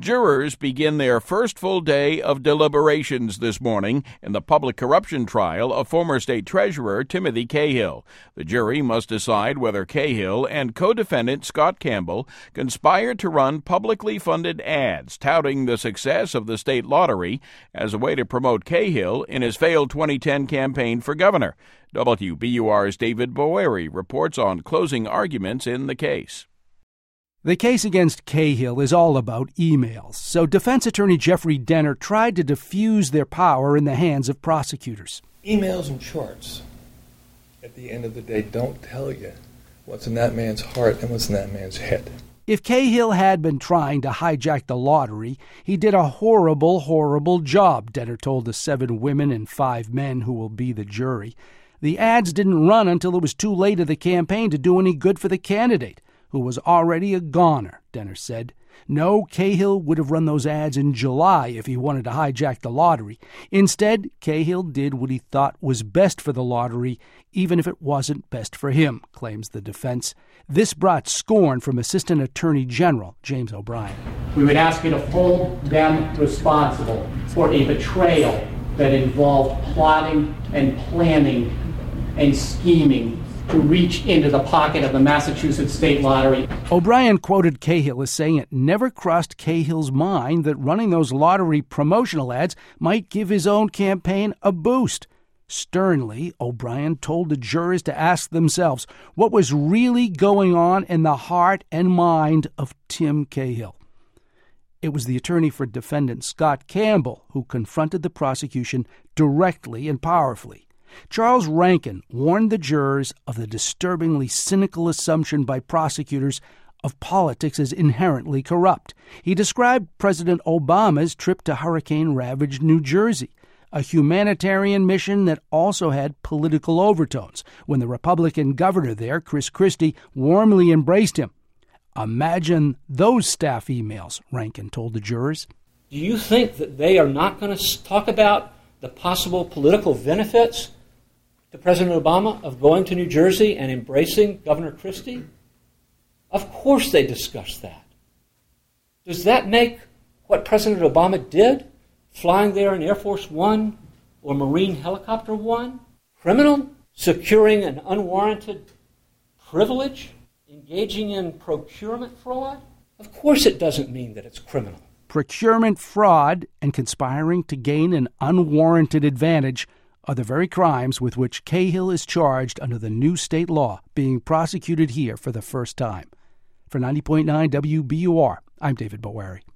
Jurors begin their first full day of deliberations this morning in the public corruption trial of former state treasurer Timothy Cahill. The jury must decide whether Cahill and co-defendant Scott Campbell conspired to run publicly funded ads touting the success of the state lottery as a way to promote Cahill in his failed 2010 campaign for governor. WBUR's David Boeri reports on closing arguments in the case. The case against Cahill is all about emails, so defense attorney Jeffrey Denner tried to diffuse their power in the hands of prosecutors. Emails and charts, at the end of the day, don't tell you what's in that man's heart and what's in that man's head. If Cahill had been trying to hijack the lottery, he did a horrible, horrible job, Denner told the 7 women and 5 men who will be the jury. The ads didn't run until it was too late in the campaign to do any good for the candidate, who was already a goner, Denner said. No, Cahill would have run those ads in July if he wanted to hijack the lottery. Instead, Cahill did what he thought was best for the lottery, even if it wasn't best for him, claims the defense. This brought scorn from Assistant Attorney General James O'Brien. We would ask you to hold them responsible for a betrayal that involved plotting and planning and scheming to reach into the pocket of the Massachusetts State Lottery. O'Brien quoted Cahill as saying it never crossed Cahill's mind that running those lottery promotional ads might give his own campaign a boost. Sternly, O'Brien told the jurors to ask themselves what was really going on in the heart and mind of Tim Cahill. It was the attorney for defendant Scott Campbell who confronted the prosecution directly and powerfully. Charles Rankin warned the jurors of the disturbingly cynical assumption by prosecutors of politics as inherently corrupt. He described President Obama's trip to hurricane-ravaged New Jersey, a humanitarian mission that also had political overtones, when the Republican governor there, Chris Christie, warmly embraced him. Imagine those staff emails, Rankin told the jurors. Do you think that they are not going to talk about the possible political benefits to President Obama of going to New Jersey and embracing Governor Christie? Of course they discussed that. Does that make what President Obama did, flying there in Air Force One or Marine Helicopter One, criminal? Securing an unwarranted privilege? Engaging in procurement fraud? Of course it doesn't mean that it's criminal. Procurement fraud and conspiring to gain an unwarranted advantage are the very crimes with which Cahill is charged under the new state law being prosecuted here for the first time. For 90.9 WBUR, I'm David Boeri.